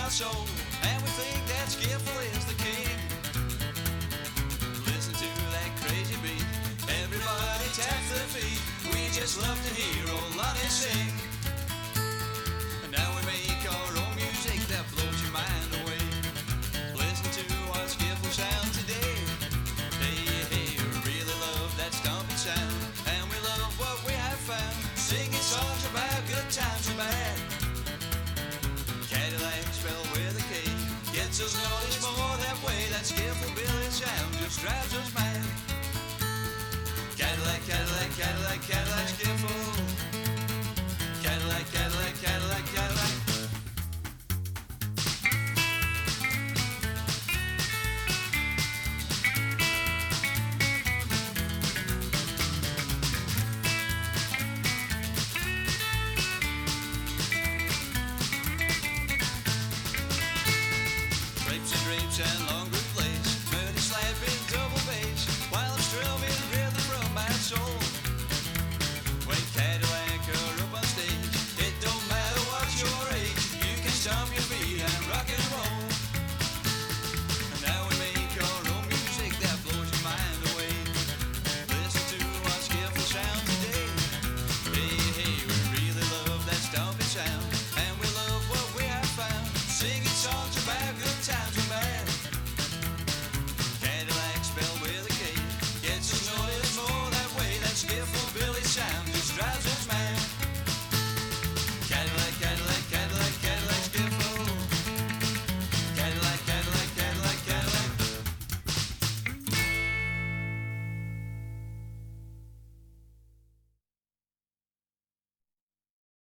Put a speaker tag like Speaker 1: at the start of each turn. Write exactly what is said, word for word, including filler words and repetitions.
Speaker 1: our soul, and we think that skillful is the king. Listen to that crazy beat, everybody taps their feet. We just love to hear old Lonnie sing.